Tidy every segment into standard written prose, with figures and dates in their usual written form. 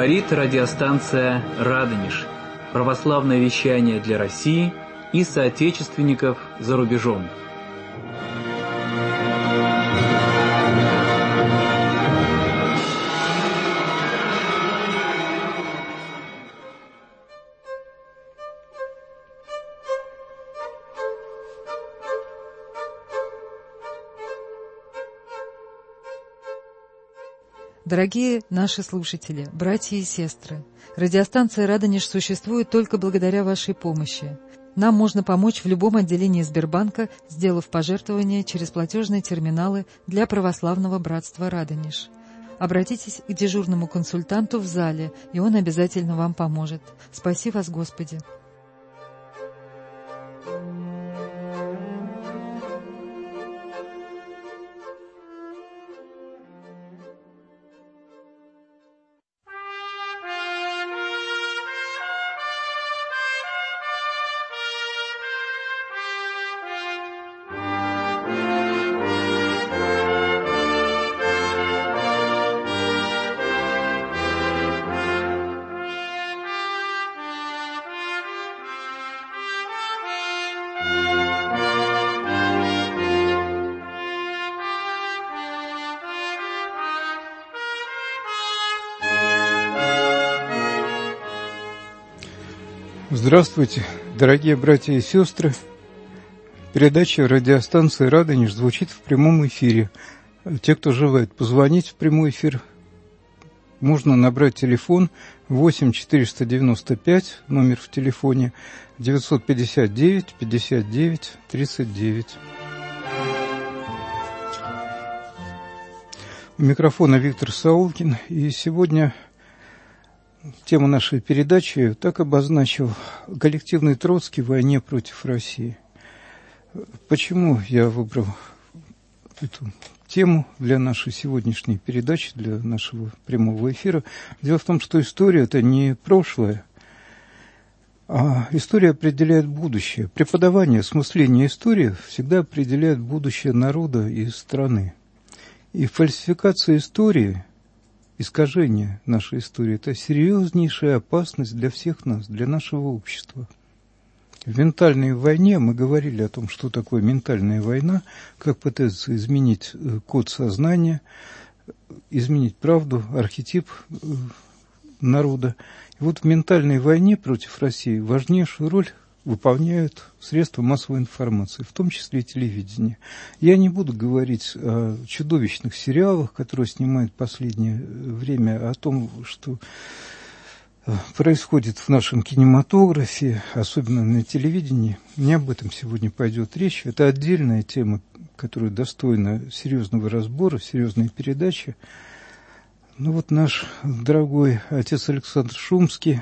Говорит радиостанция «Радонеж». Православное вещание для России и соотечественников за рубежом. Дорогие наши слушатели, братья и сестры, радиостанция «Радонеж» существует только благодаря вашей помощи. Нам можно помочь в любом отделении Сбербанка, сделав пожертвование через платежные терминалы для православного братства «Радонеж». Обратитесь к дежурному консультанту в зале, и он обязательно вам поможет. Спаси вас, Господи! Здравствуйте, дорогие братья и сестры. Передача радиостанции «Радонеж» звучит в прямом эфире. Те, кто желает позвонить в прямой эфир, можно набрать телефон 8 495, номер в телефоне 959 59 39. У микрофона Виктор Саулкин, и сегодня тему нашей передачи так обозначил: коллективный Троцкий в войне против России. Почему я выбрал эту тему для нашей сегодняшней передачи, для нашего прямого эфира? Дело в том, что история – это не прошлое, а история определяет будущее. Преподавание, осмысление истории всегда определяет будущее народа и страны. И фальсификация истории, искажение нашей истории – это серьезнейшая опасность для всех нас, для нашего общества. В ментальной войне мы говорили о том, что такое ментальная война, как пытаются изменить код сознания, изменить правду, архетип народа. И вот в ментальной войне против России важнейшую роль выполняют средства массовой информации, в том числе и телевидение. Я не буду говорить о чудовищных сериалах, которые снимают в последнее время, о том, что происходит в нашем кинематографе, особенно на телевидении. Не об этом сегодня пойдет речь. Это отдельная тема, которая достойна серьезного разбора, серьезной передачи. Ну вот наш дорогой отец Александр Шумский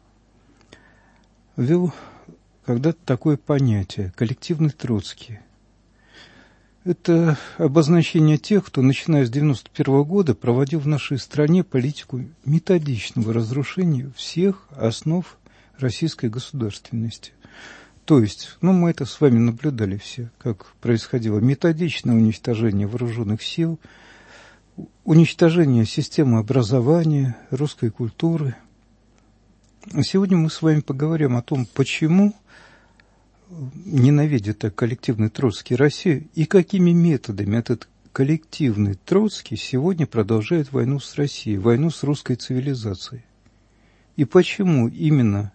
ввел когда-то такое понятие – коллективный Троцкий. Это обозначение тех, кто, начиная с 1991 года, проводил в нашей стране политику методичного разрушения всех основ российской государственности. То есть, мы это с вами наблюдали все, как происходило методичное уничтожение вооруженных сил, уничтожение системы образования, русской культуры. Сегодня мы с вами поговорим о том, почему ненавидит так коллективный Троцкий Россию и какими методами этот коллективный Троцкий сегодня продолжает войну с Россией, войну с русской цивилизацией. И почему именно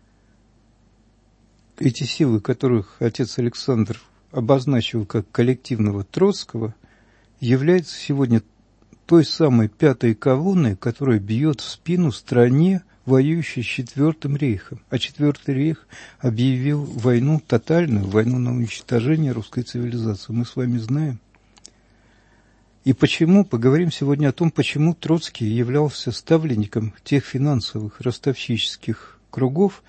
эти силы, которых отец Александр обозначил как коллективного Троцкого, являются сегодня той самой пятой колонной, которая бьет в спину стране, воюющий с Четвертым рейхом. А Четвертый рейх объявил войну тотальную, войну на уничтожение русской цивилизации. Мы с вами знаем. И почему? Поговорим сегодня о том, почему Троцкий являлся ставленником тех финансовых ростовщических кругов.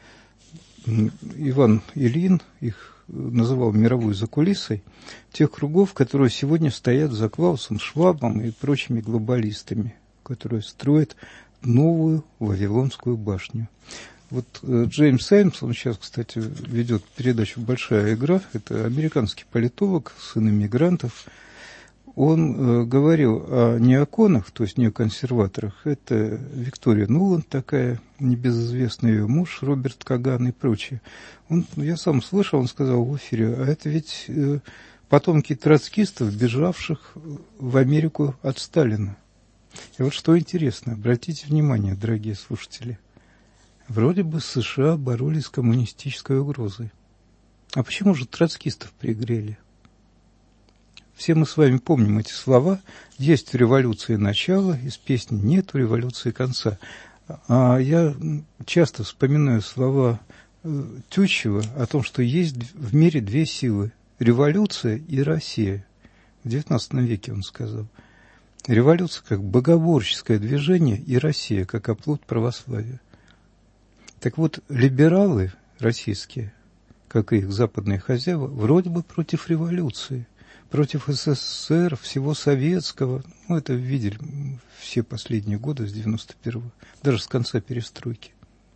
Иван Ильин их называл мировой закулисой, тех кругов, которые сегодня стоят за Клаусом Швабом и прочими глобалистами, которые строят новую Вавилонскую башню. Вот Джеймс Саймс, он сейчас, кстати, ведет передачу «Большая игра», это американский политолог, сын иммигрантов. он говорил о неоконах, то есть неоконсерваторах. Это Виктория Нуланд такая, небезызвестный ее муж, Роберт Каган и прочее. Я сам слышал, он сказал в эфире, а это ведь потомки троцкистов, бежавших в Америку от Сталина. И вот что интересно, обратите внимание, дорогие слушатели, вроде бы США боролись с коммунистической угрозой. А почему же троцкистов пригрели? Все мы с вами помним эти слова. Есть у революции начало, из песни нет у революции конца. А я часто вспоминаю слова Тютчева о том, что есть в мире две силы – революция и Россия. В XIX веке он сказал. Революция как богоборческое движение и Россия как оплот православия. Так вот, либералы российские, как и их западные хозяева, вроде бы против революции, против СССР, всего советского. Это видели все последние годы с 91-го, даже с конца перестройки.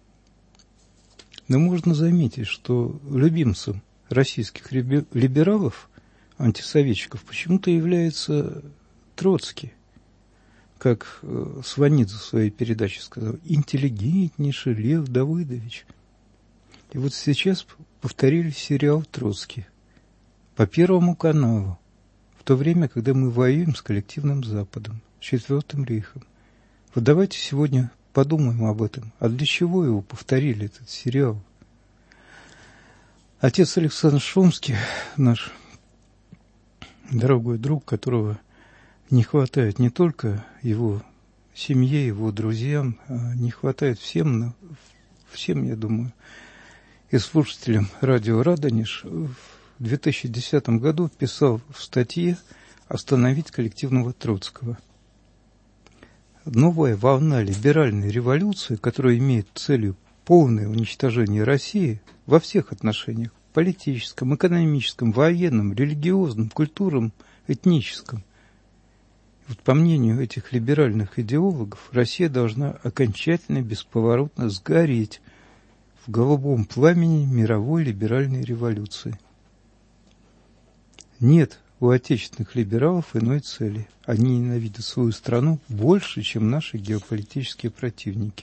Но можно заметить, что любимцем российских либералов, антисоветчиков, почему-то является Троцкий. Как Сванидзе в своей передаче сказал, интеллигентнейший Лев Давыдович. И вот сейчас повторили сериал «Троцкий» по Первому каналу, в то время, когда мы воюем с коллективным Западом, с Четвертым Рейхом. Вот давайте сегодня подумаем об этом. А для чего его повторили, этот сериал? Отец Александр Шумский, наш дорогой друг, которого не хватает не только его семье, его друзьям, а не хватает всем, я думаю, и слушателям радио «Радонеж», в 2010 году писал в статье «Остановить коллективного Троцкого». Новая волна либеральной революции, которая имеет целью полное уничтожение России во всех отношениях – политическом, экономическом, военном, религиозном, культурном, этническом. Вот по мнению этих либеральных идеологов, Россия должна окончательно, бесповоротно сгореть в голубом пламени мировой либеральной революции. Нет у отечественных либералов иной цели. Они ненавидят свою страну больше, чем наши геополитические противники.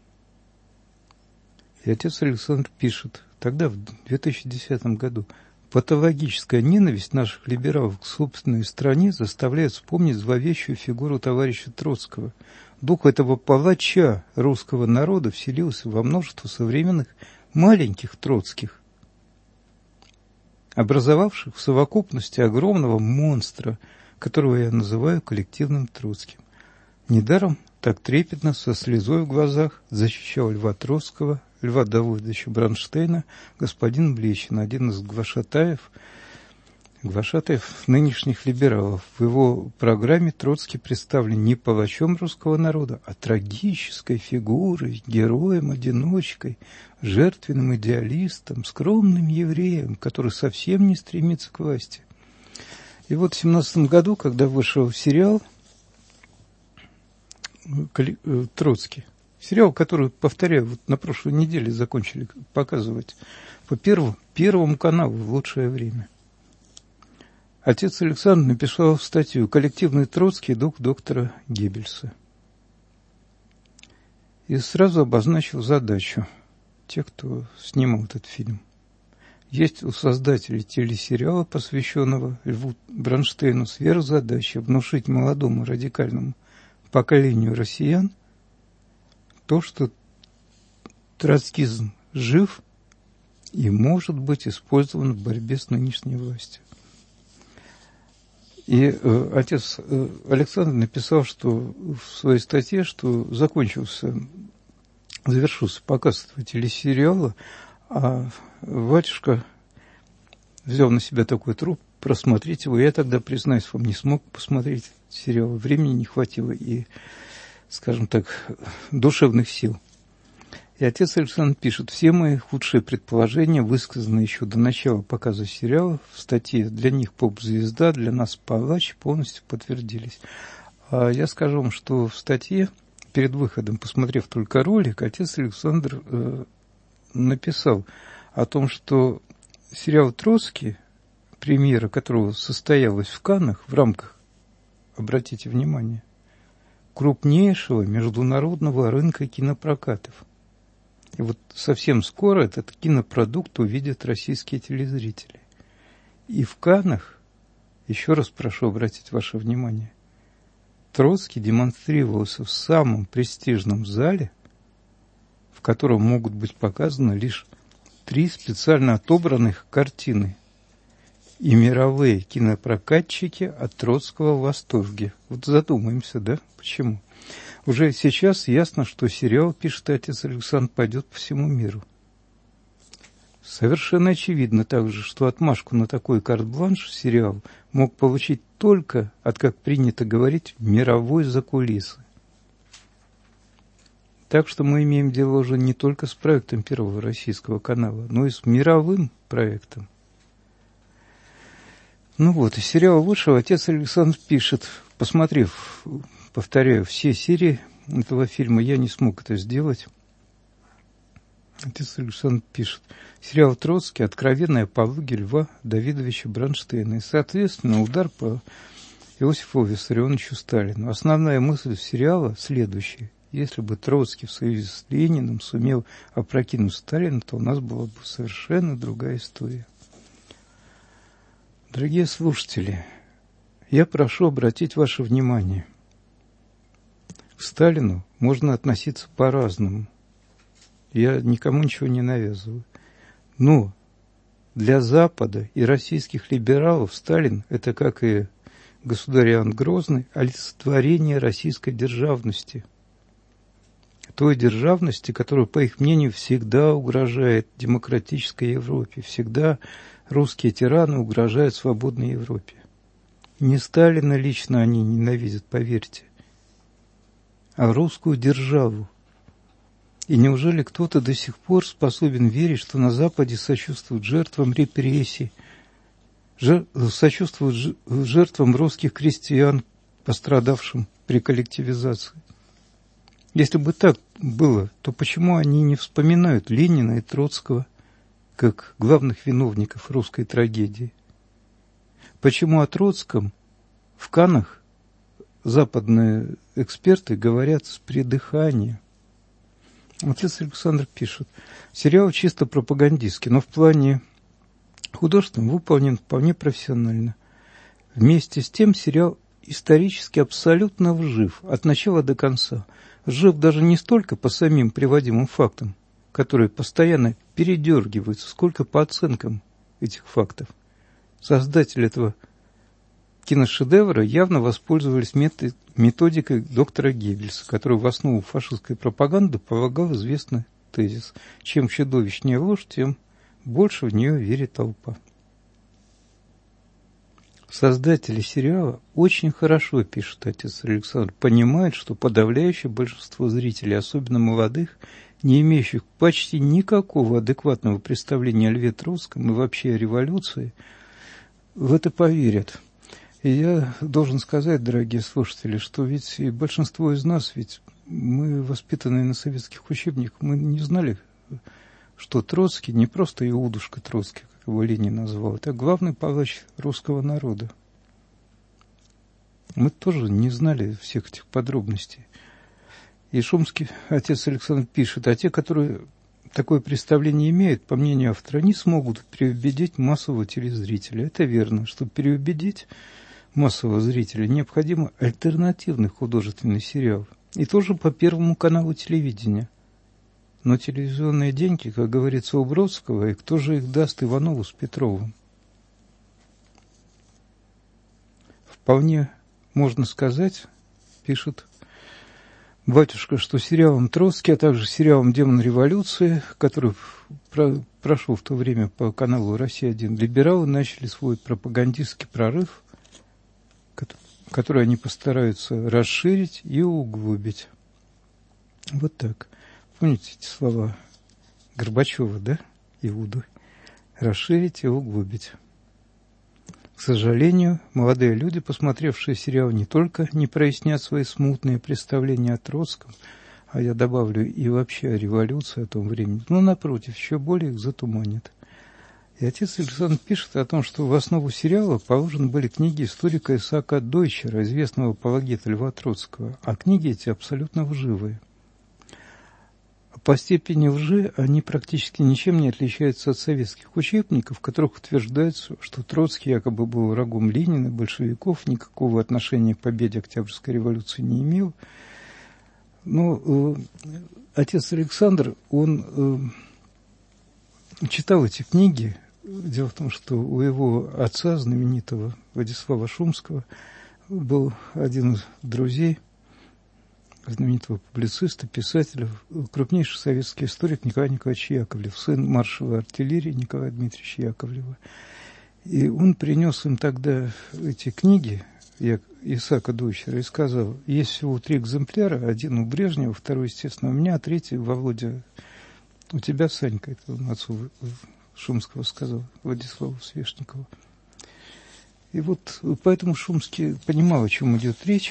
И отец Александр пишет, тогда, в 2010 году, патологическая ненависть наших либералов к собственной стране заставляет вспомнить зловещую фигуру товарища Троцкого. Дух этого палача русского народа вселился во множество современных маленьких Троцких, образовавших в совокупности огромного монстра, которого я называю коллективным Троцким. Недаром так трепетно, со слезой в глазах, защищал Льва Троцкого, Льва Давыдовича Бронштейна, господин Блечин, один из глашатаев нынешних либералов. В его программе Троцкий представлен не палачом русского народа, а трагической фигурой, героем, одиночкой, жертвенным идеалистом, скромным евреем, который совсем не стремится к власти. И вот в 1917 году, когда вышел сериал «Троцкий», сериал, который, повторяю, вот на прошлой неделе закончили показывать по Первому каналу в лучшее время. Отец Александр написал статью «Коллективный Троцкий. Дух доктора Геббельса». И сразу обозначил задачу тех, кто снимал этот фильм. Есть у создателей телесериала, посвященного Льву Бронштейну, сверхзадача внушить молодому радикальному поколению россиян то, что троцкизм жив и может быть использован в борьбе с нынешней властью. И отец Александр написал, что в своей статье, что завершился показ этого телесериала, а батюшка взял на себя такой труд просмотреть его. Я тогда, признаюсь вам, не смог посмотреть сериал. Времени не хватило и, скажем так, душевных сил. И отец Александр пишет: все мои худшие предположения, высказанные еще до начала показа сериала в статье «Для них поп-звезда, для нас палач», полностью подтвердились. А я скажу вам, что в статье, перед выходом, посмотрев только ролик, отец Александр написал о том, что сериал «Троцкий», премьера которого состоялась в Каннах в рамках обратите внимание, крупнейшего международного рынка кинопрокатов. И вот совсем скоро этот кинопродукт увидят российские телезрители. И в Каннах, еще раз прошу обратить ваше внимание, Троцкий демонстрировался в самом престижном зале, в котором могут быть показаны лишь 3 специально отобранных картины. И мировые кинопрокатчики от Троцкого в восторге. Вот задумаемся, да? Почему? Уже сейчас ясно, что сериал, пишет отец Александр, пойдет по всему миру. Совершенно очевидно также, что отмашку на такой карт-бланш сериал мог получить только от, как принято говорить, мировой закулисы. Так что мы имеем дело уже не только с проектом Первого российского канала, но и с мировым проектом. Ну вот, из сериала «Лучшего» отец Александр пишет, посмотрев, повторяю, все серии этого фильма, я не смог это сделать. Отец Александр пишет, сериал «Троцкий» – откровенная апология Льва Давидовича Бронштейна и, соответственно, удар по Иосифу Виссарионовичу Сталину. Основная мысль сериала следующая. Если бы Троцкий в союзе с Лениным сумел опрокинуть Сталина, то у нас была бы совершенно другая история. Дорогие слушатели, я прошу обратить ваше внимание. К Сталину можно относиться по-разному. Я никому ничего не навязываю. Но для Запада и российских либералов Сталин – это, как и государь Иоанн Грозный, олицетворение российской державности. Той державности, которая, по их мнению, всегда угрожает демократической Европе, всегда русские тираны угрожают свободной Европе. Не Сталина лично они ненавидят, поверьте, а русскую державу. И неужели кто-то до сих пор способен верить, что на Западе сочувствуют жертвам репрессий, сочувствуют жертвам русских крестьян, пострадавшим при коллективизации? Если бы так было, то почему они не вспоминают Ленина и Троцкого как главных виновников русской трагедии? Почему о Троцком в Каннах западные эксперты говорят с придыханием? Отец Александр пишет, сериал чисто пропагандистский, но в плане художественном выполнен вполне профессионально. Вместе с тем сериал исторически абсолютно вжив, от начала до конца. Вжив даже не столько по самим приводимым фактам, которые постоянно передергиваются, сколько по оценкам этих фактов. Создатели этого киношедевра явно воспользовались методикой доктора Геббельса, который в основу фашистской пропаганды полагал известный тезис: чем чудовищнее ложь, тем больше в нее верит толпа. Создатели сериала очень хорошо, пишет отец Александр, понимают, что подавляющее большинство зрителей, особенно молодых, не имеющих почти никакого адекватного представления о Льве Троцком и вообще о революции, в это поверят. И я должен сказать, дорогие слушатели, что ведь и большинство из нас, ведь мы, воспитанные на советских учебниках, мы не знали, что Троцкий не просто Иудушка Троцкий, как его Ленин назвал, это главный палач русского народа. Мы тоже не знали всех этих подробностей. И шумский отец Александр пишет, а те, которые такое представление имеют, по мнению автора, не смогут переубедить массового телезрителя. Это верно. Чтобы переубедить массового зрителя, необходимо альтернативный художественный сериал. И тоже по Первому каналу телевидения. Но телевизионные деньги, как говорится у Бродского, и кто же их даст Иванову с Петровым? Вполне можно сказать, пишет батюшка, что сериалом «Троцкий», а также сериалом «Демон революции», который прошел в то время по каналу «Россия-1», либералы начали свой пропагандистский прорыв, который они постараются расширить и углубить. Вот так. Помните эти слова Горбачева, да, Иуды? Расширить и углубить. К сожалению, молодые люди, посмотревшие сериал, не только не прояснят свои смутные представления о Троцком, а я добавлю и вообще о революции, о том времени, но, напротив, еще более их затуманят. И отец Александр пишет о том, что в основу сериала положены были книги историка Исаака Дойчера, известного апологета Льва Троцкого, а книги эти абсолютно лживые. По степени лжи они практически ничем не отличаются от советских учебников, в которых утверждается, что Троцкий якобы был врагом Ленина, большевиков, никакого отношения к победе Октябрьской революции не имел. Но отец Александр, он читал эти книги. Дело в том, что у его отца, знаменитого Владислава Шумского, был один из друзей знаменитого публициста, писателя, крупнейший советский историк Николай Николаевич Яковлев, сын маршала артиллерии Николая Дмитриевича Яковлева. И он принес им тогда эти книги Исаака Дойчера и сказал: есть всего 3 экземпляра, один у Брежнева, второй, естественно, у меня, а третий, Володя, у тебя, Санька, это он отцу Шумского сказал, Владиславу Свешникову. И вот поэтому Шумский понимал, о чем идет речь,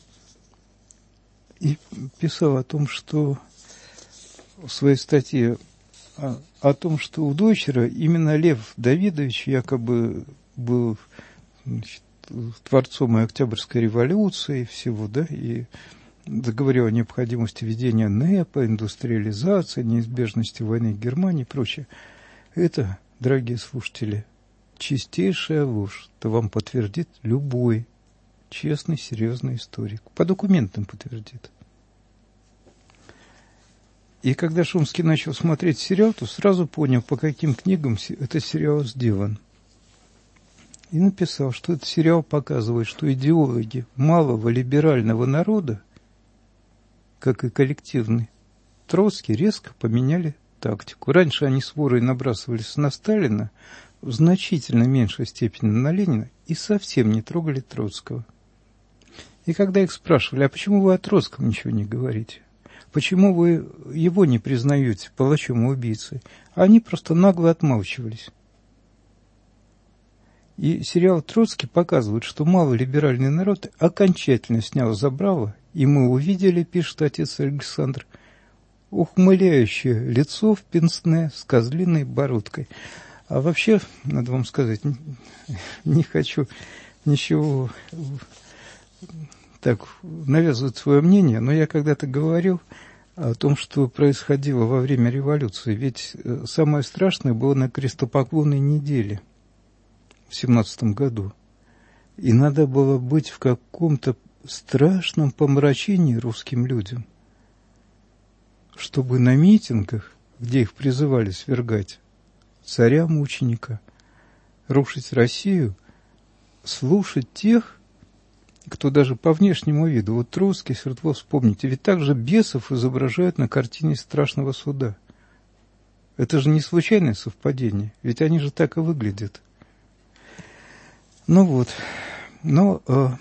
и писал о том, что в своей статье о том, что у Дойчера именно Лев Давидович якобы был, значит, творцом и Октябрьской революции и всего, да, и заговорил о необходимости ведения НЭПа, индустриализации, неизбежности войны в Германии и прочее. Это, дорогие слушатели, чистейшая ложь. Это вам подтвердит любой честный, серьезный историк. По документам подтвердит. И когда Шумский начал смотреть сериал, то сразу понял, по каким книгам этот сериал сделан. И написал, что этот сериал показывает, что идеологи малого либерального народа, как и коллективный Троцкий, резко поменяли тактику. Раньше они сворой набрасывались на Сталина, в значительно меньшей степени на Ленина, и совсем не трогали Троцкого. И когда их спрашивали: а почему вы о Троцком ничего не говорите? Почему вы его не признаете палачом и убийцей? Они просто нагло отмалчивались. И сериал «Троцкий» показывает, что малолиберальный народ окончательно снял забрало, и мы увидели, пишет отец Александр, ухмыляющее лицо в пенсне с козлиной бородкой. А вообще, надо вам сказать, не хочу ничего так навязывать свое мнение, но я когда-то говорил о том, что происходило во время революции. Ведь самое страшное было на крестопоклонной неделе в 17 году. И надо было быть в каком-то страшном помрачении русским людям, чтобы на митингах, где их призывали свергать царя-мученика, рушить Россию, слушать тех, кто даже по внешнему виду, вот Троцкий, Свердлов, вспомните, ведь также бесов изображают на картине страшного суда. Это же не случайное совпадение, ведь они же так и выглядят. Ну вот, но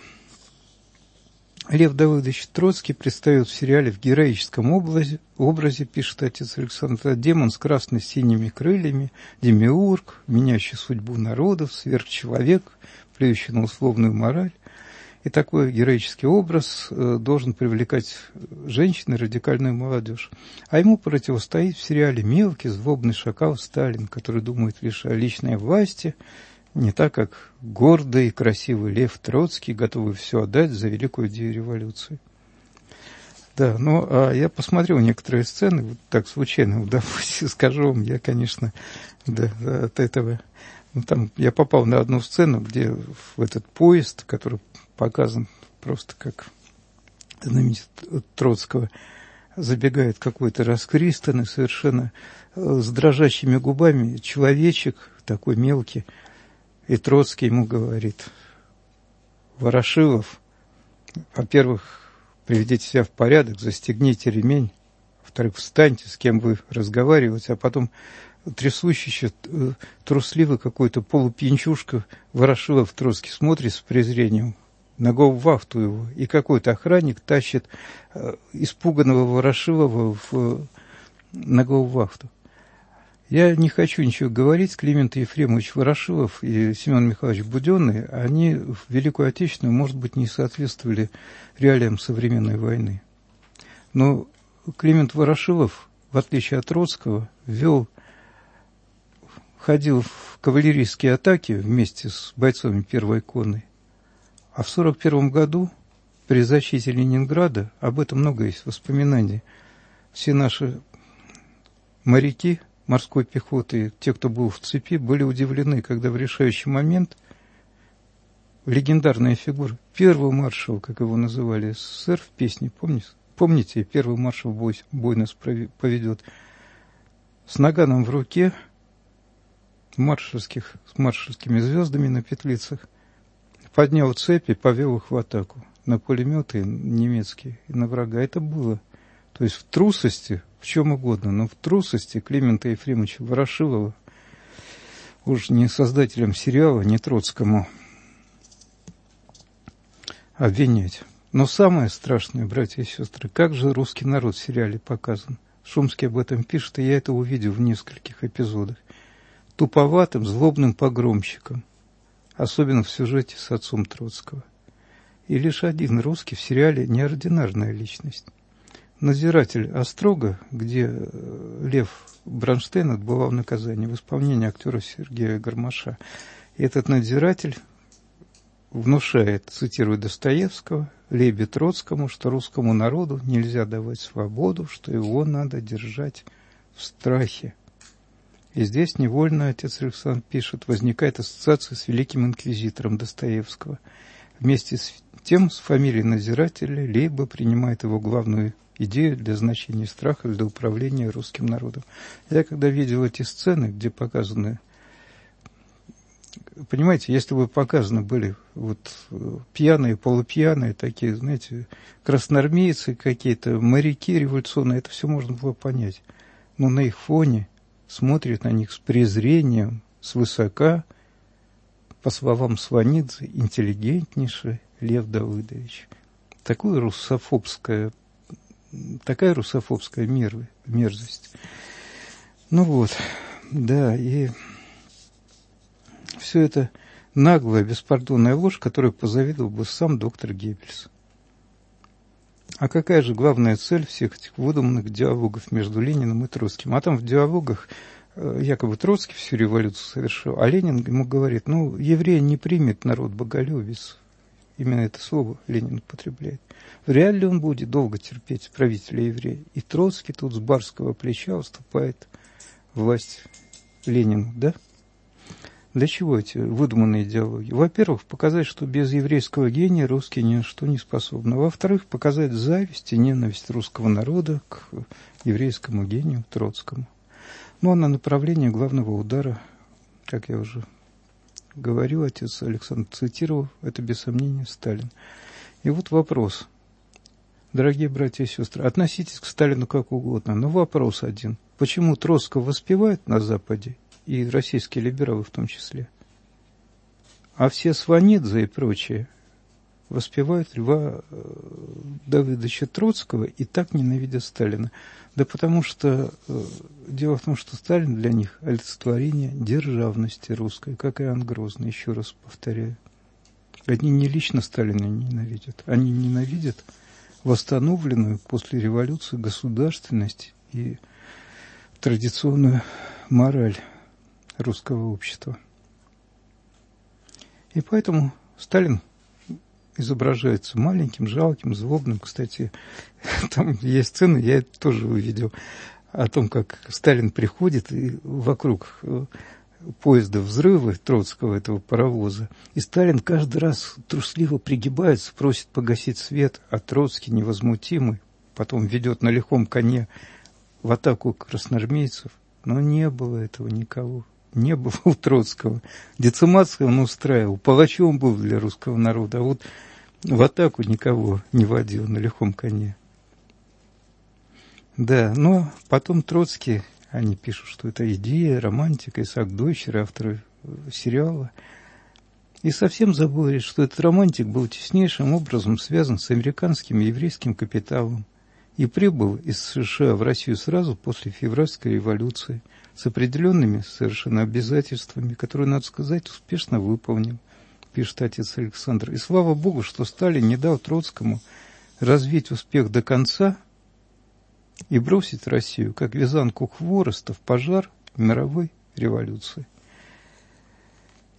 Лев Давыдович Троцкий предстает в сериале в героическом образе, пишет отец Александр, демон с красно-синими крыльями, демиург, меняющий судьбу народов, сверхчеловек, плюющий на условную мораль. И такой героический образ должен привлекать женщин и радикальную молодежь. А ему противостоит в сериале мелкий, злобный шакал Сталин, который думает лишь о личной власти, не так, как гордый и красивый Лев Троцкий, готовый все отдать за великую идею революции. Да, а я посмотрел некоторые сцены, вот так случайно удалось, скажу вам, я, конечно, да, от этого... там я попал на одну сцену, где в этот поезд, который показан просто как знаменитый Троцкого, забегает какой-то раскристанный, совершенно с дрожащими губами человечек, такой мелкий, и Троцкий ему говорит: Ворошилов, во-первых, приведите себя в порядок, застегните ремень, во-вторых, встаньте, с кем вы разговариваете, а потом трясущийся, трусливый какой-то полупьянчушка Ворошилов Троцкий смотрит с презрением на гауптвахту его, и какой-то охранник тащит испуганного Ворошилова на гауптвахту. Я не хочу ничего говорить. Климент Ефремович Ворошилов и Семен Михайлович Буденный, они в Великую Отечественную, может быть, не соответствовали реалиям современной войны. Но Климент Ворошилов, в отличие от Троцкого, ходил в кавалерийские атаки вместе с бойцами первой конной. А в 1941 году при защите Ленинграда, об этом много есть воспоминаний, все наши моряки морской пехоты, те, кто был в цепи, были удивлены, когда в решающий момент легендарная фигура, первый маршал, как его называли, СССР в песне, помните, первый маршал бой нас поведет, с наганом в руке, с маршальскими звездами на петлицах, поднял цепи, повел их в атаку на пулеметы немецкие и на врага. Это было. То есть в трусости, в чем угодно, но в трусости Климента Ефремовича Ворошилова, уж не создателям сериала, не Троцкому, обвинять. Но самое страшное, братья и сестры, как же русский народ в сериале показан. Шумский об этом пишет, и я это увидел в нескольких эпизодах. Туповатым, злобным погромщиком, особенно в сюжете с отцом Троцкого. И лишь один русский в сериале неординарная личность. Надзиратель Острога, где Лев Бронштейн отбывал наказание в исполнении актера Сергея Гармаша. И этот надзиратель внушает, цитирую Достоевского, Лебе Троцкому, что русскому народу нельзя давать свободу, что его надо держать в страхе. И здесь невольно, отец Александр пишет, возникает ассоциация с великим инквизитором Достоевского. Вместе с тем, с фамилией надзирателя, Лейба принимает его главную идею для значения страха, для управления русским народом. Я когда видел эти сцены, где показаны, понимаете, если бы показаны были вот пьяные, полупьяные, такие, знаете, красноармейцы какие-то, моряки революционные, это все можно было понять. Но на их фоне смотрит на них с презрением, свысока, по словам Сванидзе, интеллигентнейший Лев Давыдович. Такая русофобская мерзость. Ну вот, да, и все это наглая, беспардонная ложь, которой позавидовал бы сам доктор Геббельс. А какая же главная цель всех этих выдуманных диалогов между Лениным и Троцким? А там в диалогах якобы Троцкий всю революцию совершил, а Ленин ему говорит, еврей не примет народ боголюбец. Именно это слово Ленин употребляет. Вряд ли он будет долго терпеть правителя еврея. И Троцкий тут с барского плеча уступает власть Ленину, да? Для чего эти выдуманные диалоги? Во-первых, показать, что без еврейского гения русские ни на что не способны. Во-вторых, показать зависть и ненависть русского народа к еврейскому гению Троцкому. А на направление главного удара, как я уже говорил, отец Александр цитировал, это без сомнения Сталин. И вот вопрос. Дорогие братья и сестры, относитесь к Сталину как угодно, но вопрос один. Почему Троцкого воспевают на Западе, и российские либералы в том числе, а все Сванидзе и прочие воспевают Льва Давыдовича Троцкого и так ненавидят Сталина? Да потому что дело в том, что Сталин для них олицетворение державности русской, как Иоанн Грозный, еще раз повторяю. Они не лично Сталина ненавидят, они ненавидят восстановленную после революции государственность и традиционную мораль русского общества. И поэтому Сталин изображается маленьким, жалким, злобным. Кстати, там есть сцены, я это тоже увидел, о том, как Сталин приходит, и вокруг поезда взрывы Троцкого, этого паровоза, и Сталин каждый раз трусливо пригибается, просит погасить свет, а Троцкий, невозмутимый, потом ведет на лихом коне в атаку красноармейцев. Но не было этого никого. Не было у Троцкого. Децимацию он устраивал, палачом был для русского народа, а вот в атаку никого не водил на лихом коне. Да, но потом Троцкий, они пишут, что это идея, романтика, Исаак Дойчер, авторы сериала, и совсем забыли, что этот романтик был теснейшим образом связан с американским и еврейским капиталом и прибыл из США в Россию сразу после февральской революции с определенными совершенно обязательствами, которые, надо сказать, успешно выполнил, пишет отец Александр. И слава Богу, что Сталин не дал Троцкому развить успех до конца и бросить Россию, как вязанку хвороста, в пожар мировой революции.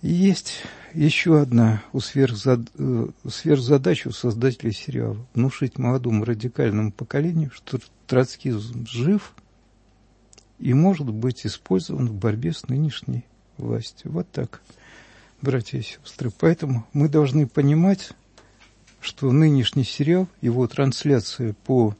И есть еще одна сверхзадача у создателей сериала – внушить молодому радикальному поколению, что троцкизм жив и может быть использован в борьбе с нынешней властью. Вот так, братья и сестры. Поэтому мы должны понимать, что нынешний сериал, его трансляция по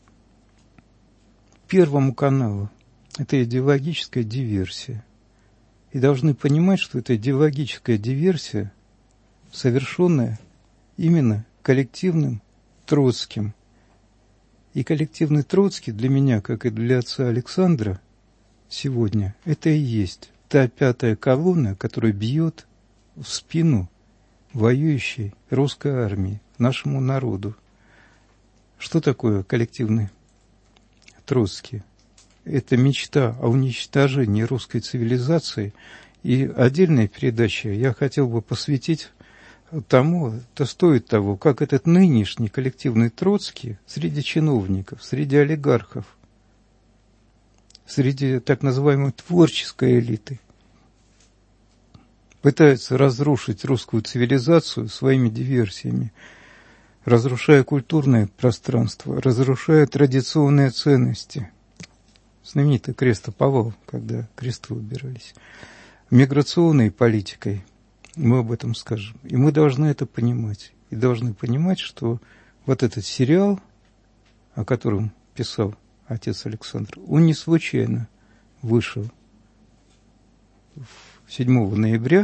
Первому каналу – это идеологическая диверсия. И должны понимать, что это идеологическая диверсия, совершенная именно коллективным Троцким. И коллективный Троцкий для меня, как и для отца Александра, сегодня это и есть та пятая колонна, которая бьет в спину воюющей русской армии, нашему народу. Что такое коллективный Троцкий? Это мечта о уничтожении русской цивилизации. И отдельная передача я хотел бы посвятить тому, это стоит того, как этот нынешний коллективный Троцкий среди чиновников, среди олигархов, среди так называемой творческой элиты пытается разрушить русскую цивилизацию своими диверсиями, разрушая культурное пространство, разрушая традиционные ценности. Знаменитый крестоповал, когда кресты убирались. Миграционной политикой мы об этом скажем. И мы должны это понимать. И должны понимать, что вот этот сериал, о котором писал отец Александр, он не случайно вышел 7 ноября,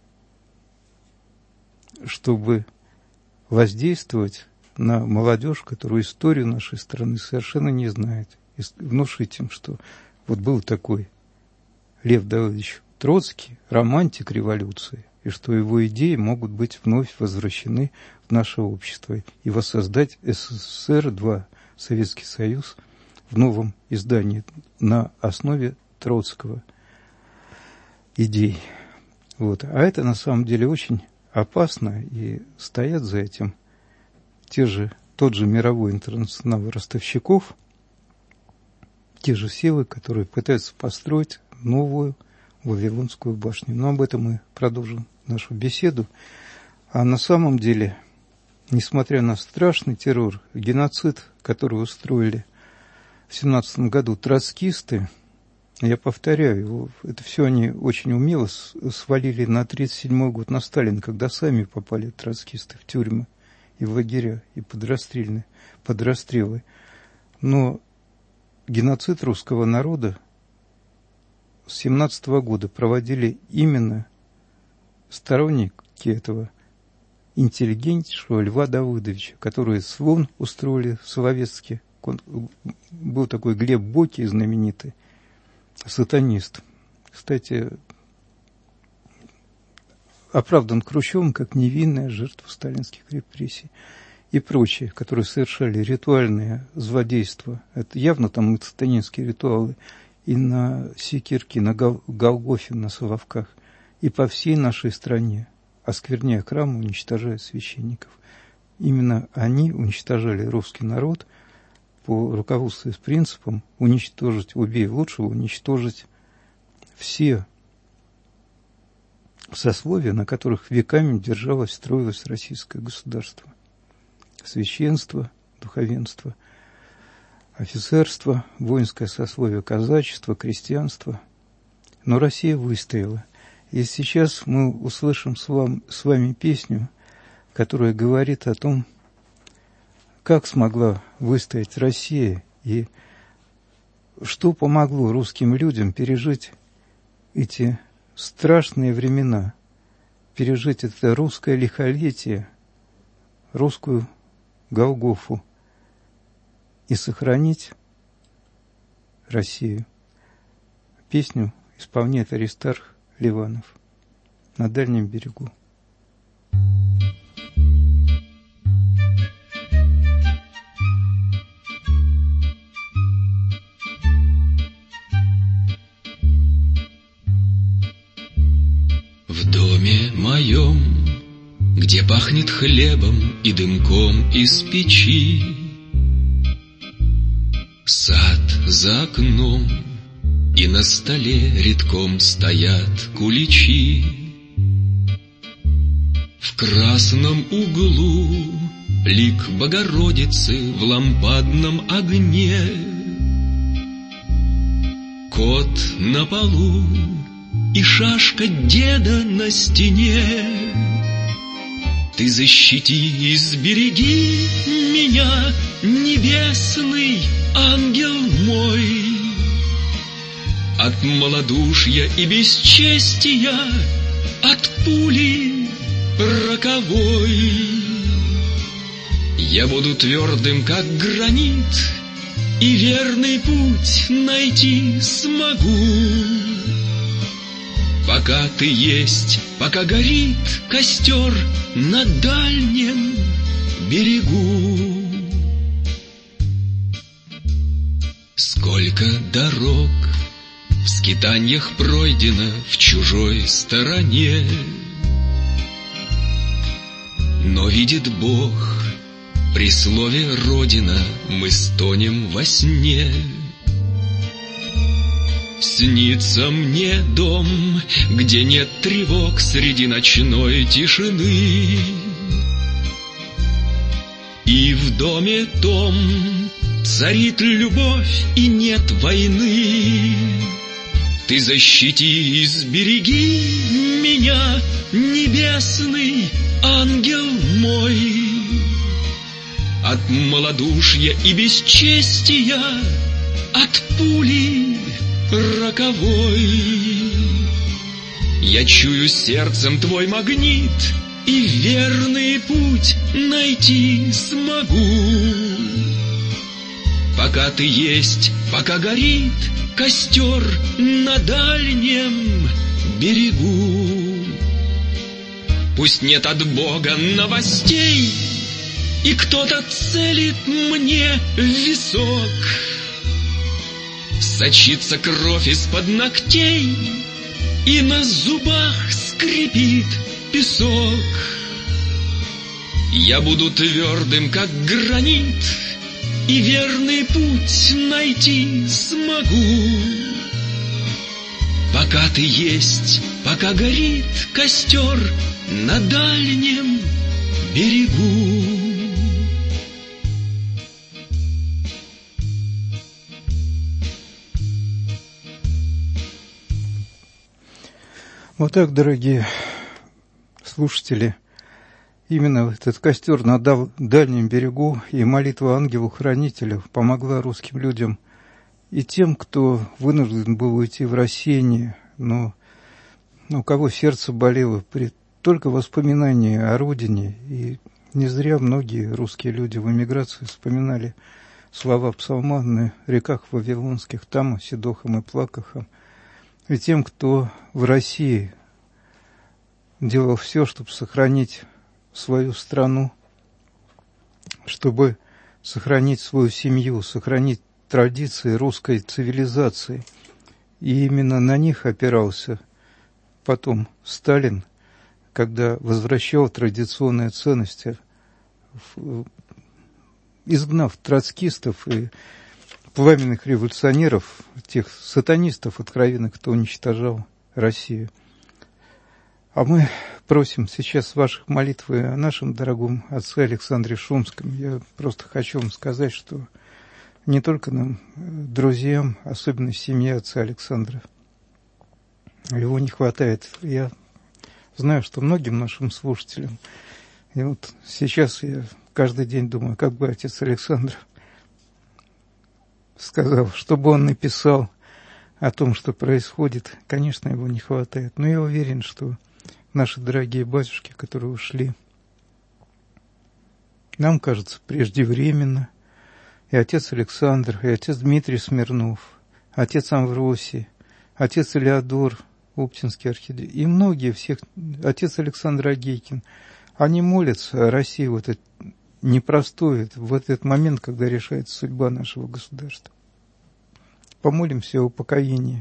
чтобы воздействовать на молодежь, которая историю нашей страны совершенно не знает. И внушить им, что вот был такой Лев Давыдович Троцкий, романтик революции, и что его идеи могут быть вновь возвращены в наше общество и воссоздать СССР-2, Советский Союз, в новом издании на основе Троцкого идей. Вот. А это на самом деле очень опасно, и стоят за этим тот же мировой интернационал ростовщиков, те же силы, которые пытаются построить новую Вавилонскую башню. Но об этом мы продолжим нашу беседу. А на самом деле, несмотря на страшный террор, геноцид, который устроили в 1917 году троцкисты, я повторяю, это все они очень умело свалили на 1937 год, на Сталина, когда сами попали троцкисты в тюрьмы и в лагеря, и под расстрелы. Но геноцид русского народа с 1917 года проводили именно сторонники этого интеллигентнейшего Льва Давыдовича, которые слон устроили в Соловецке. Был такой Глеб Бокий, знаменитый сатанист. Кстати, оправдан Хрущевым как невинная жертва сталинских репрессий. И прочие, которые совершали ритуальные злодейства. Это явно там сатанинские ритуалы и на Секирке, на Голгофе, на Соловках, и по всей нашей стране, оскверняя храмы, уничтожая священников. Именно они уничтожали русский народ по руководству с принципом уничтожить, убей лучшего, уничтожить все сословия, на которых веками держалось, строилось российское государство. Священство, духовенство, офицерство, воинское сословие, казачество, крестьянство. Но Россия выстояла. И сейчас мы услышим с вами песню, которая говорит о том, как смогла выстоять Россия и что помогло русским людям пережить эти страшные времена, пережить это русское лихолетие, русскую Голгофу и сохранить Россию. Песню исполняет Аристарх Ливанов «На дальнем берегу». В доме моем, где пахнет хлебом и дымком из печи, сад за окном, и на столе редком стоят куличи. В красном углу лик Богородицы в лампадном огне. Кот на полу и шашка деда на стене. Ты защити и сбереги меня, небесный ангел мой, от малодушья и бесчестия, от пули роковой. Я буду твердым, как гранит, и верный путь найти смогу. Пока ты есть, пока горит костер на дальнем берегу. Сколько дорог в скитаньях пройдено в чужой стороне, но видит Бог, при слове «Родина» мы стонем во сне. Снится мне дом, где нет тревог среди ночной тишины. И в доме том царит любовь и нет войны. Ты защити и сбереги меня, небесный ангел мой, от малодушья и бесчестия, от пули роковой. Я чую сердцем твой магнит, и верный путь найти смогу. Пока ты есть, пока горит костер на дальнем берегу. Пусть нет от Бога новостей, и кто-то целит мне в висок. Сочится кровь из-под ногтей, и на зубах скрипит песок. Я буду твердым, как гранит, и верный путь найти смогу. Пока ты есть, пока горит костер на дальнем берегу. Вот так, дорогие слушатели, именно этот костер на дальнем берегу и молитва ангелу-хранителю помогла русским людям и тем, кто вынужден был уйти в рассеяние, но у кого сердце болело при только воспоминании о родине. И не зря многие русские люди в эмиграции вспоминали слова псалма на реках вавилонских, там, Седохом и Плакахом. И тем, кто в России делал все, чтобы сохранить свою страну, чтобы сохранить свою семью, сохранить традиции русской цивилизации. И именно на них опирался потом Сталин, когда возвращал традиционные ценности, изгнав троцкистов и пламенных революционеров, тех сатанистов откровенных, кто уничтожал Россию. А мы просим сейчас ваших молитв о нашем дорогом отце Александре Шумском. Я просто хочу вам сказать, что не только нам, друзьям, особенно семье отца Александра, его не хватает. Я знаю, что многим нашим слушателям, и вот сейчас я каждый день думаю, как бы отец Александр сказал, чтобы он написал о том, что происходит. Конечно, его не хватает, но я уверен, что наши дорогие батюшки, которые ушли, нам кажется, преждевременно, и отец Александр, и отец Дмитрий Смирнов, отец Амвросий, отец Элеодор, Оптинский архиерей, и многие всех, отец Александр Агейкин, они молятся о России в этот непростой, в этот момент, когда решается судьба нашего государства. Помолимся о упокоении.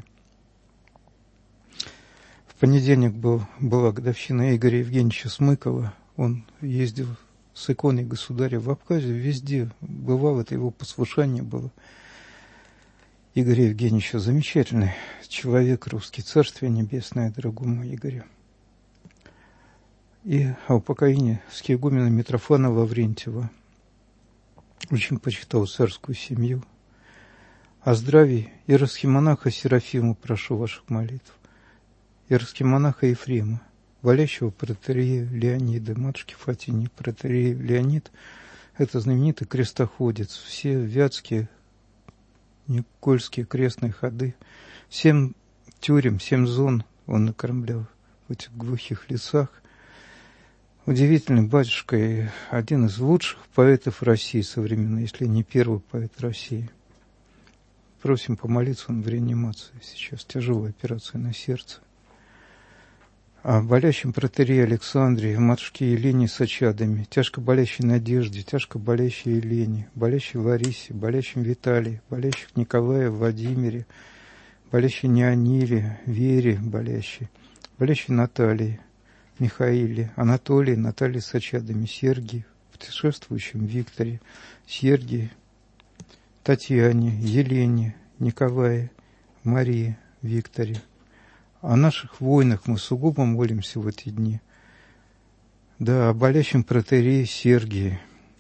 В понедельник была годовщина Игоря Евгеньевича Смыкова. Он ездил с иконой государя в Абхазию, везде бывал, это его послушание было. Игорь Евгеньевич замечательный человек русский, царствие небесное дорогому Игорю. и о упокоении скиегумена Митрофана Лаврентьева. Очень почитал царскую семью. О здравии иеросхимонаха Серафима прошу ваших молитв, иеросхимонаха Ефрема, болящего протоиерея Леонида, матушки Фатине, протоиерей Леонид, это знаменитый крестоходец, все вятские, никольские крестные ходы, 7 тюрем, 7 зон он накормлял в этих глухих лесах. Удивительный батюшка и один из лучших поэтов России современной, если не первый поэт России. Просим помолиться, он в реанимации сейчас, тяжелая операция на сердце. О болящем протоиерее Александре, матушке Елене с очадами, тяжко болящей Надежде, тяжко болящей Елене, болящей Ларисе, болящем Виталии, болящих Николае, Владимире, болящей Неониле, Вере, болящей Наталье, Михаиле, Анатолии, Наталье с очадами, Сергии, путешествующем Викторе, Сергии, Татьяне, Елене, Николае, Марии, Викторе. О наших войнах мы сугубо молимся в эти дни. Да, о болящем протоиерее Сергии.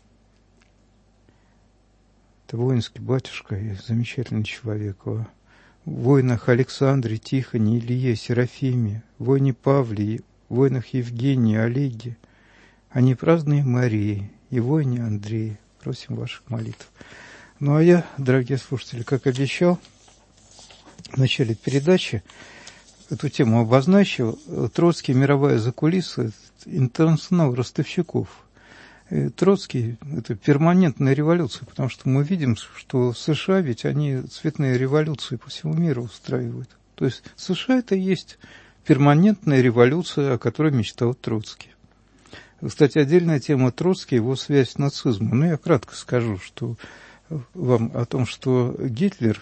Это воинский батюшка и замечательный человек. О воинах Александре, Тихоне, Илье, Серафиме, воине Павле, воинах Евгении, Олеге, о непраздной Марии и воине Андрее. Просим ваших молитв. Ну, а я, дорогие слушатели, как обещал в начале передачи, эту тему обозначил. Троцкий, мировая закулиса, интернационал ростовщиков. И Троцкий – это перманентная революция, потому что мы видим, что в США ведь они цветные революции по всему миру устраивают. То есть США – это и есть перманентная революция, о которой мечтал Троцкий. Кстати, отдельная тема Троцкий, его связь с нацизмом. Ну, я кратко скажу, что вам о том, что Гитлер,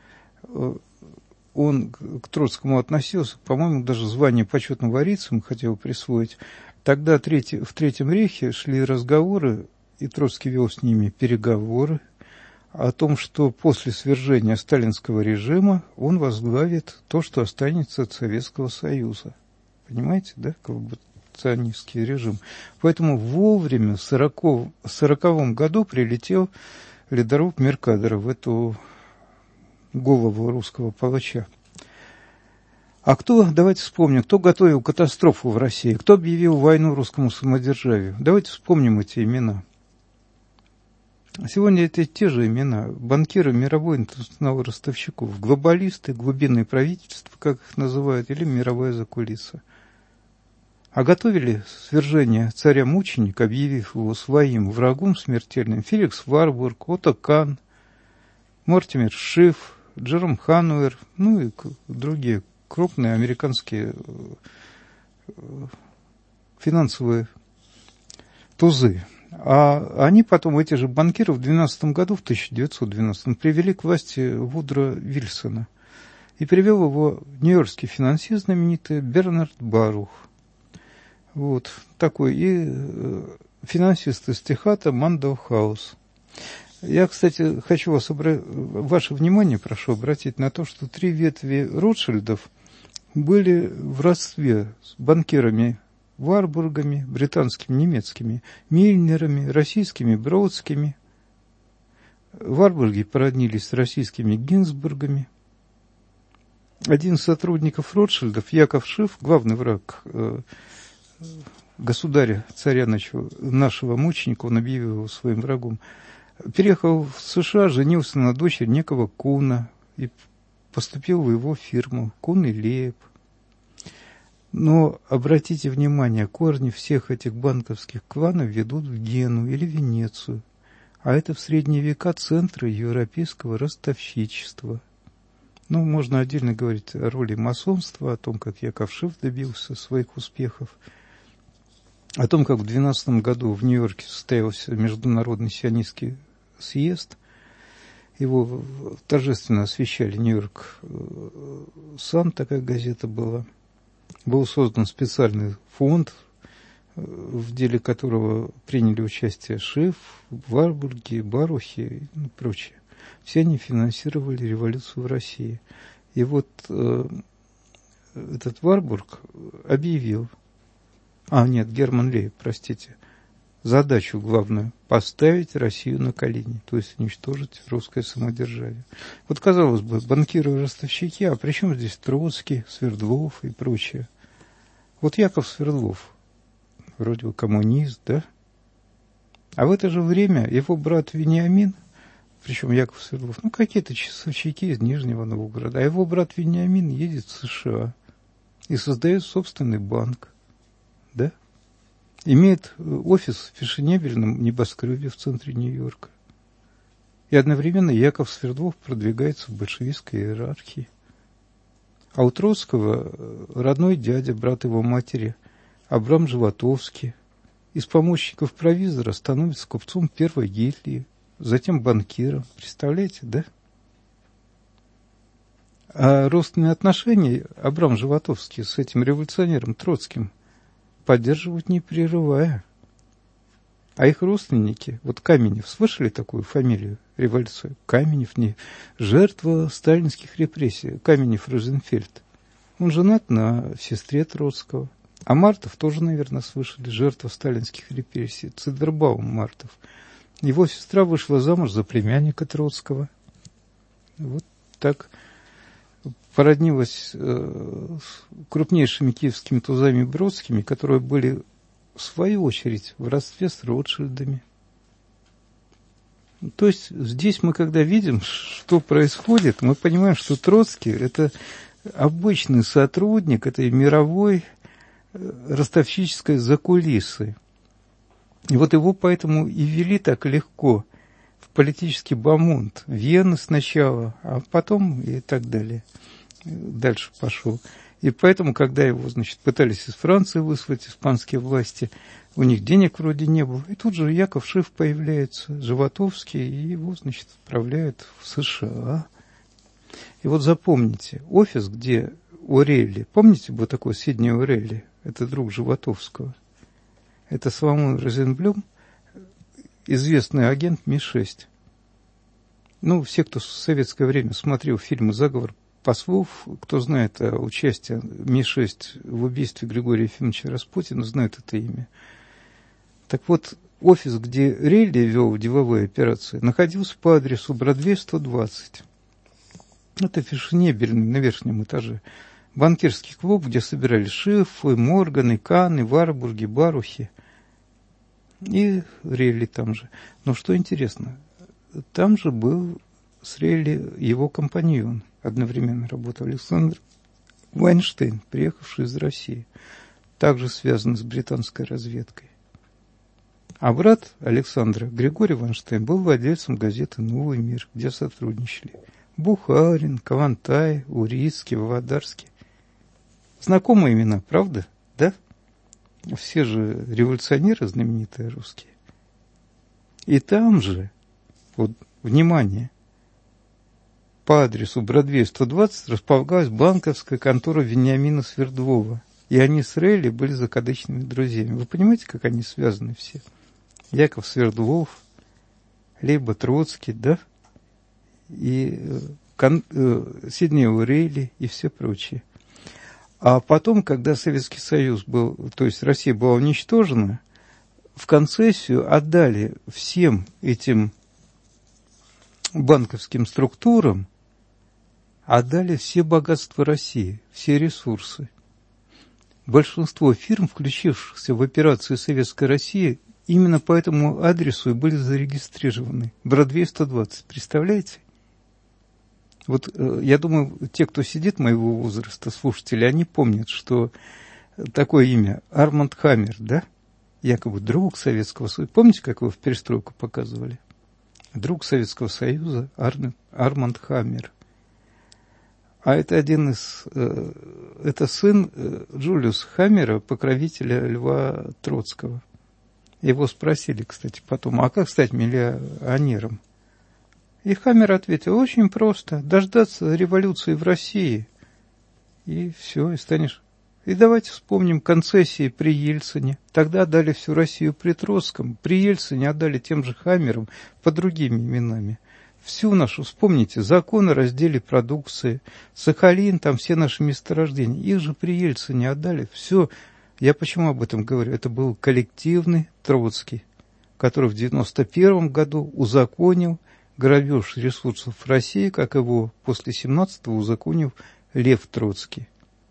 он к Троцкому относился, по-моему, даже звание почетного арийца хотел присвоить. Тогда в Третьем рейхе шли разговоры, и Троцкий вел с ними переговоры о том, что после свержения сталинского режима он возглавит то, что останется от Советского Союза. Понимаете, да, коллаборационистский режим. Поэтому вовремя в 1940 году прилетел ледоруб Меркадер в эту голову русского палача. А давайте вспомним, кто готовил катастрофу в России, кто объявил войну русскому самодержавию. Давайте вспомним эти имена. Сегодня это те же имена. Банкиры мировой интернационал ростовщиков, глобалисты, глубинные правительства, как их называют, или мировая закулиса. А готовили свержение царя-мученика, объявив его своим врагом смертельным, Феликс Варбург, Отто Кан, Мортимер Шиф, Джером Хануэр, ну и другие крупные американские финансовые тузы. А они потом, эти же банкиры, в 1912 привели к власти Вудро Вильсона. И привел его нью-йоркский финансист знаменитый Бернард Барух. Вот такой. И финансист из Техаса Мандел Хаус. Я, кстати, хочу ваше внимание прошу обратить на то, что 3 ветви Ротшильдов были в родстве с банкирами Варбургами, британскими, немецкими, Мильнерами, российскими Бродскими. Варбурги породнились с российскими Гинзбургами. Один из сотрудников Ротшильдов, Яков Шиф, главный враг государя, царя нашего мученика, он объявил его своим врагом, переехал в США, женился на дочери некого Куна и поступил в его фирму Кун и Лейб. Но обратите внимание, корни всех этих банковских кланов ведут в Гену или Венецию, а это в средние века центры европейского ростовщичества. Ну, можно отдельно говорить о роли масонства, о том, как Яков Шиф добился своих успехов, о том, как в 2012 году в Нью-Йорке состоялся Международный сионистский съезд. Его торжественно освещали Нью-Йорк Сан, такая газета была. Был создан специальный фонд, в деле которого приняли участие Шиф, Варбурги, Барухи и прочее. Все они финансировали революцию в России. И вот этот Варбург объявил Нет, Герман Лейб, простите. Задачу главную – поставить Россию на колени, то есть уничтожить русское самодержавие. Вот, казалось бы, банкиры и ростовщики, а при чем здесь Троцкий, Свердлов и прочее? Вот Яков Свердлов, вроде бы коммунист, да? А в это же время его брат Вениамин, причем Яков Свердлов, какие-то часовщики из Нижнего Новгорода, а его брат Вениамин едет в США и создает собственный банк, да? Имеет офис в фешенебельном небоскребе в центре Нью-Йорка. И одновременно Яков Свердлов продвигается в большевистской иерархии. А у Троцкого родной дядя, брат его матери, Абрам Животовский, из помощников провизора становится купцом первой гильдии, затем банкиром. Представляете, да? А родственные отношения Абрам Животовский с этим революционером Троцким поддерживают не прерывая. А их родственники, вот Каменев, слышали такую фамилию революцию? Каменев, не жертва сталинских репрессий, Каменев Розенфельд. Он женат на сестре Троцкого. А Мартов тоже, наверное, слышали, жертва сталинских репрессий, Цидербаум Мартов. Его сестра вышла замуж за племянника Троцкого. Вот так породнилась с крупнейшими киевскими тузами Бродскими, которые были, в свою очередь, в родстве с Ротшильдами. То есть здесь мы, когда видим, что происходит, мы понимаем, что Троцкий – это обычный сотрудник этой мировой ростовщической закулисы. И вот его поэтому и ввели так легко в политический бомонд. Вены сначала, а потом и так далее. Дальше пошел. И поэтому, когда его, пытались из Франции выслать испанские власти, у них денег вроде не было. И тут же Яков Шиф появляется, Животовский, и его, отправляют в США. И вот запомните, офис, где Орелли, помните, был такой Сидни Орелли, это друг Животовского, это Соломон Розенблюм, известный агент Ми-6. Все, кто в советское время смотрел фильмы «Заговор послов», кто знает о участии Ми-6 в убийстве Григория Ефимовича Распутина, знает это имя. Так вот, офис, где Релли вел деловые операции, находился по адресу Бродвей, 120. Это фешенебельный на верхнем этаже. Банкирский клуб, где собирались Шифы, Морганы, Каны, Варбурги, Барухи. И Релли там же. Но что интересно, там же был с Релли его компаньон. Одновременно работал Александр Вайнштейн, приехавший из России. Также связан с британской разведкой. А брат Александра, Григорий Вайнштейн, был владельцем газеты «Новый мир», где сотрудничали Бухарин, Кавантай, Урицкий, Володарский. Знакомые имена, правда? Да? Все же революционеры знаменитые русские. И там же, вот, внимание, по адресу Бродвей 120 располагалась банковская контора Вениамина Свердлова. И они с Релли были закадычными друзьями. Вы понимаете, как они связаны все? Яков Свердлов, Лейба Троцкий, да? И Сидни Орелли и все прочие. А потом, когда Советский Союз был, то есть Россия была уничтожена, в концессию отдали всем этим банковским структурам, отдали все богатства России, все ресурсы. Большинство фирм, включившихся в операцию Советской России, именно по этому адресу и были зарегистрированы. Бродвей 120, представляете? Вот я думаю, те, кто сидит моего возраста, слушатели, они помнят, что такое имя Арманд Хаммер, да? Якобы друг Советского Союза. Помните, как его в перестройку показывали? Друг Советского Союза Арманд Хаммер. А это это сын Джулиуса Хаммера, покровителя Льва Троцкого. Его спросили, кстати, потом, а как стать миллионером? И Хаммер ответил, очень просто, дождаться революции в России, и все, и станешь. И давайте вспомним концессии при Ельцине. Тогда отдали всю Россию при Троцком, при Ельцине отдали тем же Хаммерам под другими именами. Всю нашу, вспомните, закон о разделе продукции, Сахалин, там все наши месторождения, их же при Ельцине отдали, все, Я почему об этом говорю? Это был коллективный Троцкий, который в 1991 году узаконил грабеж ресурсов России, как его после 17-го узаконил Лев Троцкий.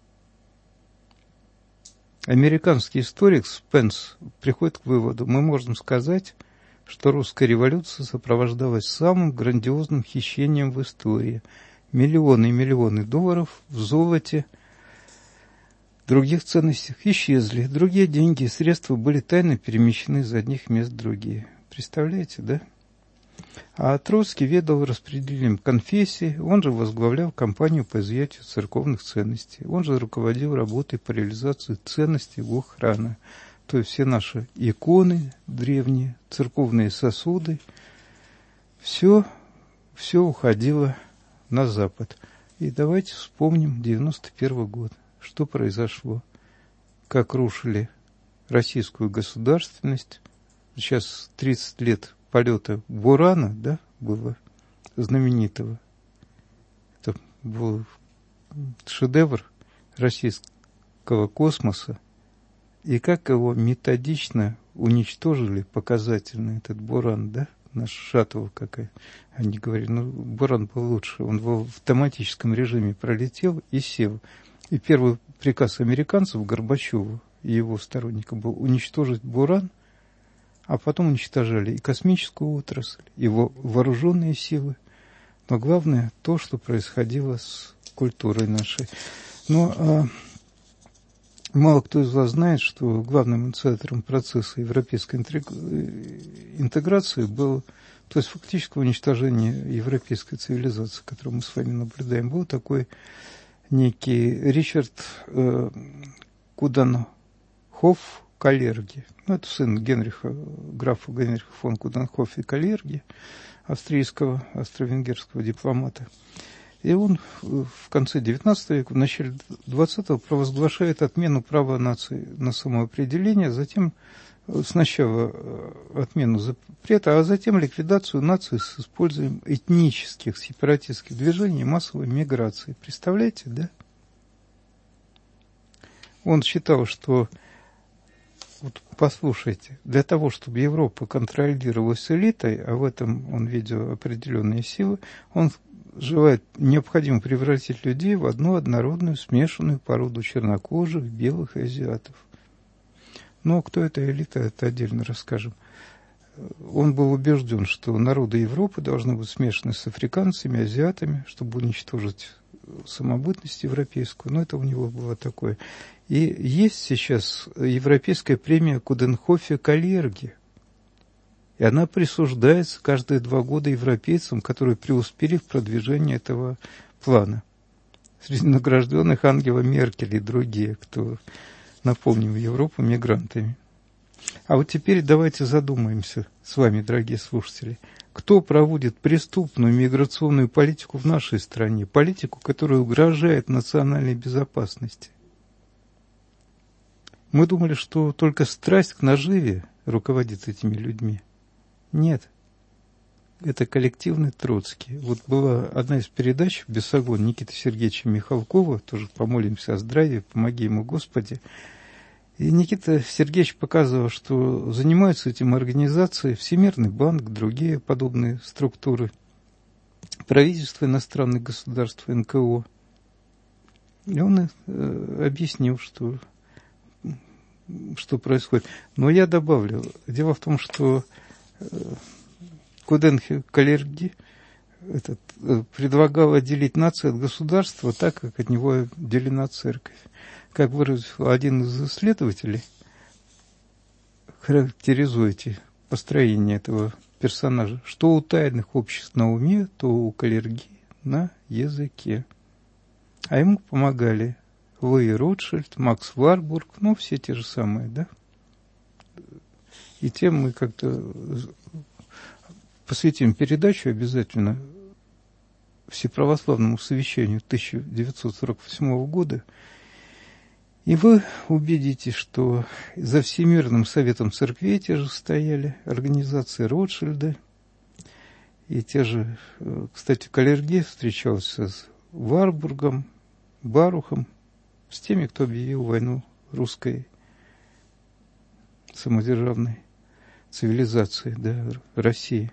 Американский историк Спенс приходит к выводу: мы можем сказать, что русская революция сопровождалась самым грандиозным хищением в истории. Миллионы и миллионы долларов в золоте, других ценностях исчезли. Другие деньги и средства были тайно перемещены из одних мест в другие. Представляете, да? А Троцкий ведал распределением конфессий, он же возглавлял кампанию по изъятию церковных ценностей, он же руководил работой по реализации ценностей его храма. То есть все наши иконы древние, церковные сосуды, все уходило на Запад. И давайте вспомним 91 год. Что произошло? Как рушили российскую государственность. Сейчас 30 лет полета Бурана, да, было знаменитого. Это был шедевр российского космоса. И как его методично уничтожили, показательно, этот Буран, да, наш шаттл, как они говорили. Ну, Буран был лучше, он в автоматическом режиме пролетел и сел. И первый приказ американцев Горбачеву и его сторонникам был уничтожить Буран, а потом уничтожали и космическую отрасль, и вооруженные силы. Но главное то, что происходило с культурой нашей. Но мало кто из вас знает, что главным инициатором процесса европейской интеграции был, то есть фактического уничтожения европейской цивилизации, которую мы с вами наблюдаем, был такой некий Ричард Куденхоф Каллерги. Ну, это сын графа Генриха фон Куденхофа и Каллерги, австро-венгерского дипломата. И он в конце XIX века, в начале XX провозглашает отмену права нации на самоопределение, затем сначала отмену запрета, а затем ликвидацию нации с использованием этнических сепаратистских движений и массовой миграции. Представляете, да? Он считал, что, вот послушайте, для того, чтобы Европа контролировалась элитой, а в этом он видел определенные силы, он желает, необходимо превратить людей в одну однородную смешанную породу чернокожих, белых и азиатов. Но кто эта элита, это отдельно расскажем. Он был убежден, что народы Европы должны быть смешаны с африканцами, азиатами, чтобы уничтожить самобытность европейскую. Но это у него было такое. И есть сейчас европейская премия Куденхофа-Каллерги. И она присуждается каждые 2 года европейцам, которые преуспели в продвижении этого плана. Среди награжденных Ангела Меркель и другие, кто наполнил Европу мигрантами. А вот теперь давайте задумаемся с вами, дорогие слушатели, кто проводит преступную миграционную политику в нашей стране, политику, которая угрожает национальной безопасности. Мы думали, что только страсть к наживе руководит этими людьми. Нет, это коллективный Троцкий. Вот была одна из передач «Бесогон» Никиты Сергеевича Михалкова, тоже помолимся о здравии, помоги ему, Господи. И Никита Сергеевич показывал, что занимаются этим организации Всемирный банк, другие подобные структуры, правительства иностранных государств, НКО. И он объяснил, что происходит. Но я добавлю, дело в том, что Куденхоф-Каллерги предлагал отделить нацию от государства так, как от него отделена церковь. Как выразил один из исследователей, характеризуете построение этого персонажа, что у тайных обществ на уме, то у Каллерги на языке. А ему помогали Луи Ротшильд, Макс Варбург, ну, все те же самые, да? И тем мы как-то посвятим передачу обязательно Всеправославному совещанию 1948 года, и вы убедитесь, что за Всемирным Советом Церквей те же стояли организации Ротшильда, и те же, кстати, Каллерги встречался с Варбургом, Барухом, с теми, кто объявил войну русской самодержавной цивилизации, да, России.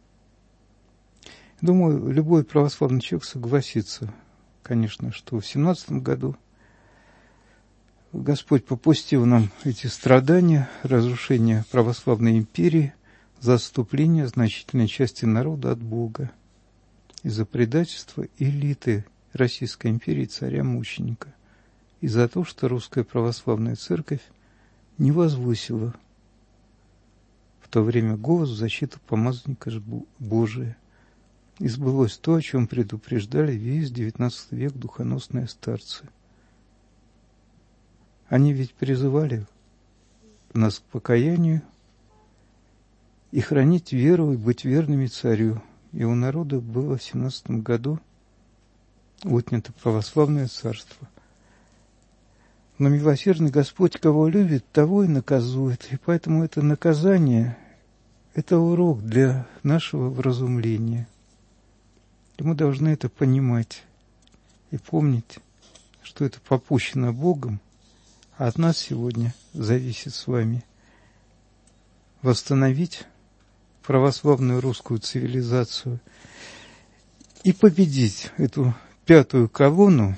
Думаю, любой православный человек согласится, конечно, что в 17 году Господь попустил нам эти страдания, разрушение православной империи, за отступление значительной части народа от Бога, из-за предательства элиты Российской империи царя-мученика, и за то, что Русская Православная Церковь не возвысила в то время голос в защиту помазанника Божия. И сбылось то, о чем предупреждали весь XIX век духоносные старцы. Они ведь призывали нас к покаянию и хранить веру и быть верными царю. И у народа было в 17 году отнято православное царство. Но милосердный Господь, кого любит, того и наказует. И поэтому это наказание – это урок для нашего вразумления. И мы должны это понимать и помнить, что это попущено Богом, а от нас сегодня зависит с вами восстановить православную русскую цивилизацию и победить эту пятую колонну,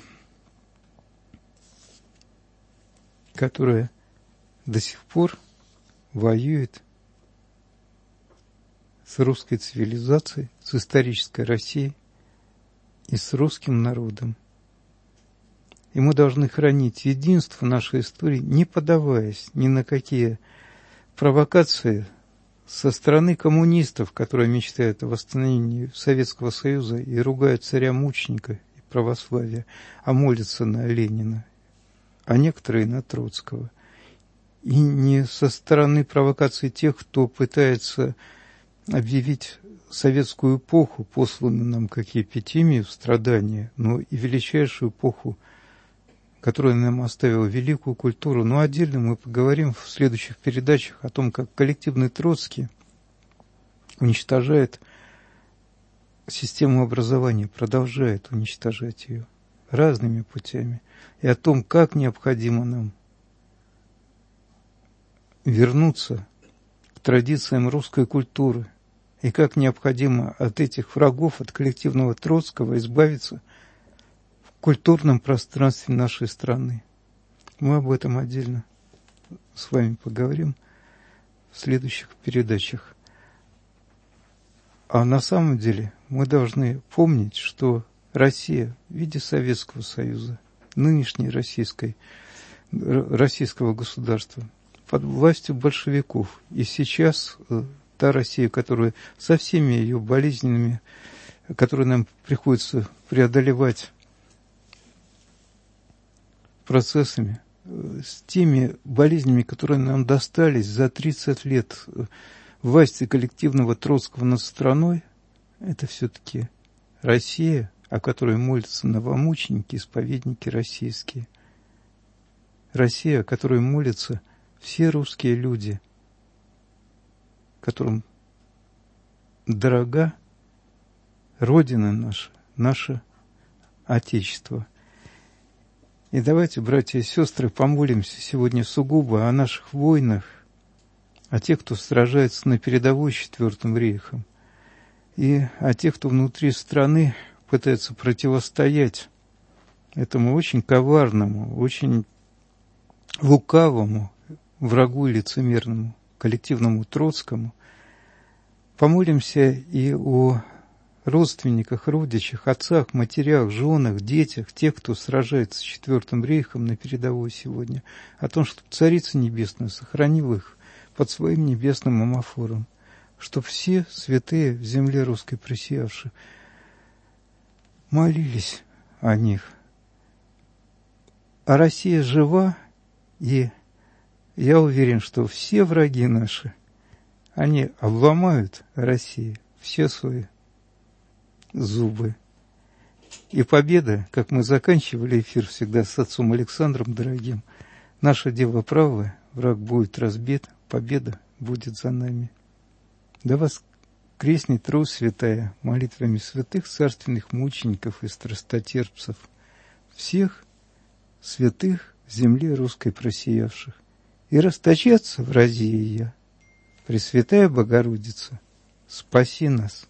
которая до сих пор воюет с русской цивилизацией, с исторической Россией и с русским народом. И мы должны хранить единство нашей истории, не поддаваясь ни на какие провокации со стороны коммунистов, которые мечтают о восстановлении Советского Союза и ругают царя-мученика и православия, а молятся на Ленина, а некоторые на Троцкого. И не со стороны провокации тех, кто пытается объявить советскую эпоху, посланную нам как эпитемию страдания, но и величайшую эпоху, которая нам оставила великую культуру. Но отдельно мы поговорим в следующих передачах о том, как коллективный Троцкий уничтожает систему образования, продолжает уничтожать ее разными путями, и о том, как необходимо нам вернуться к традициям русской культуры, и как необходимо от этих врагов, от коллективного Троцкого избавиться в культурном пространстве нашей страны. Мы об этом отдельно с вами поговорим в следующих передачах. А на самом деле мы должны помнить, что Россия в виде Советского Союза, нынешней российского государства, под властью большевиков, и сейчас та Россия, которая со всеми ее болезненными, которые нам приходится преодолевать процессами, с теми болезнями, которые нам достались за 30 лет власти коллективного Троцкого над страной, это все-таки Россия, о которой молятся новомученики, исповедники российские. Россия, о которой молятся все русские люди, которым дорога Родина наша, наше Отечество. И давайте, братья и сестры, помолимся сегодня сугубо о наших воинах, о тех, кто сражается на передовой с Четвертым рейхом, и о тех, кто внутри страны пытается противостоять этому очень коварному, очень лукавому врагу и лицемерному коллективному Троцкому. Помолимся и о родственниках, родичах, отцах, матерях, женах, детях, тех, кто сражается с Четвертым рейхом на передовой сегодня, о том, чтобы Царица Небесная сохранила их под своим небесным омофором, чтобы все святые в земле русской присиявшие молились о них. А Россия жива, и я уверен, что все враги наши, они обломают России все свои зубы. И победа, как мы заканчивали эфир всегда с отцом Александром дорогим, наше дело правое, враг будет разбит, победа будет за нами. Да вас крестнет Русь святая молитвами святых царственных мучеников и страстотерпцев, всех святых в земле русской просиявших, и расточаться в разии я. Пресвятая Богородица, спаси нас.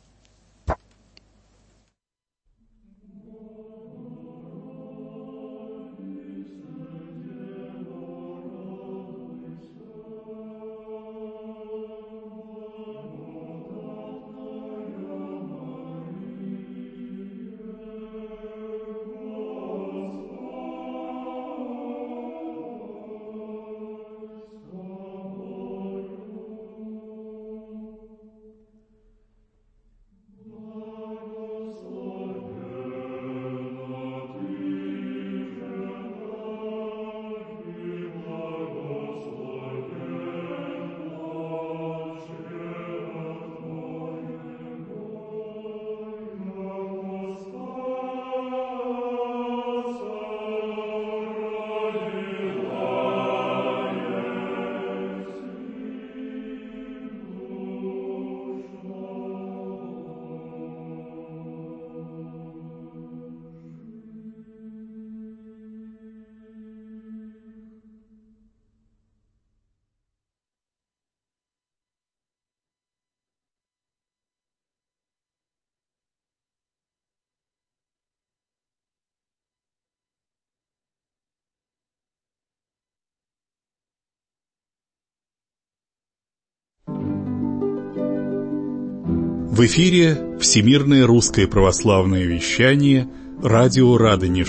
В эфире Всемирное русское православное вещание, радио «Радонеж».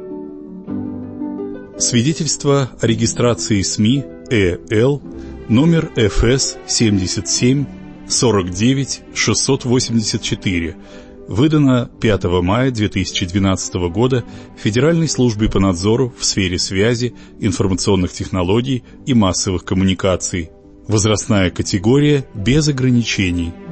Свидетельство о регистрации СМИ ЭЛ, номер ФС 77 49 684, выдано 5 мая 2012 года Федеральной службой по надзору в сфере связи, информационных технологий и массовых коммуникаций. Возрастная категория без ограничений.